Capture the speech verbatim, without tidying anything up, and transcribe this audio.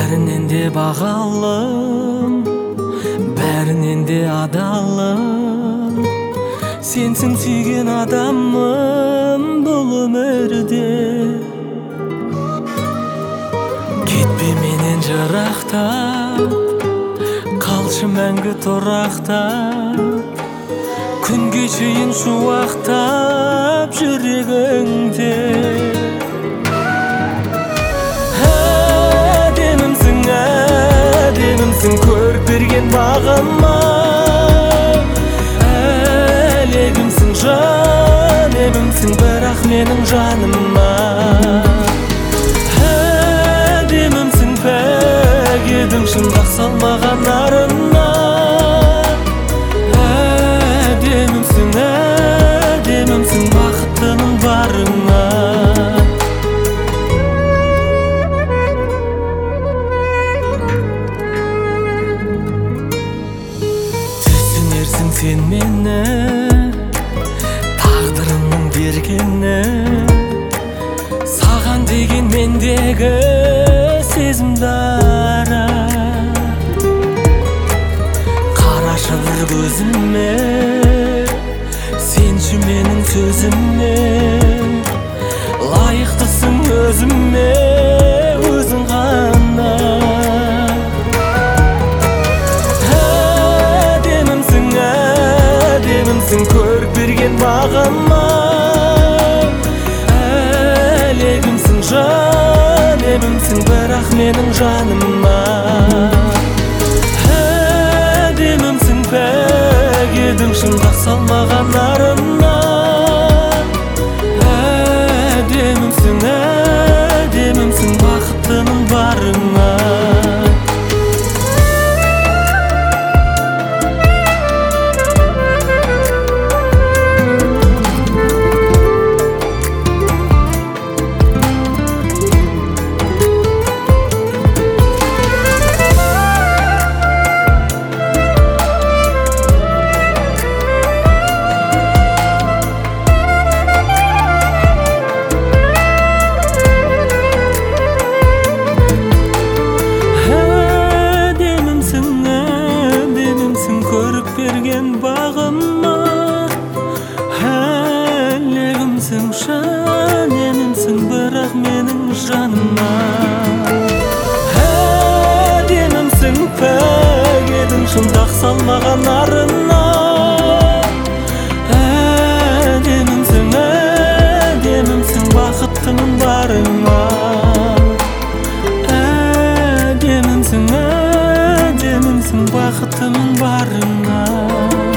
бәрінен де бағалым, бәрінен де адалым. Сенсің сүйген адамым бұл өмірде. Кетпе менен жырақтап, қалшы мәңгі тұрақтап, күнге шейін шуақтап жүрегіңде. Әдемімсің, әдемімсің көріп берген бағыма. Әлегімсің, жан емімсің, бірақ менің жаныма. Әдемімсің, пәк едім шындақ салмаған арына. Әдемімсің, әдемімсің бақыттының барына. Түсінерсің сен мені, тағдырымның бергені. Саған деген мендегі сезім дара. Қарашы бір көзіме, сенші менің сөзіме. Лайықтысың өзіме, өзің ғана. Әдемімсің, әдемімсің көріп берген бағыма. Әлегімсің, жан емімсің, бірақ менің жаныма. Әдемімсің, пәк едім шындақ салмаған арына. Әдемімсің, әдемімсің бақыттының барына. Берген бағыма. Әлегімсің, жан емімсің, бірақ менің жаныма. Әдемімсің, пәк едің шындақ салмаған арына. Әдемімсің, әдемімсің бақыттының барына. Әдемімсің, әдемімсің бақыттының барына.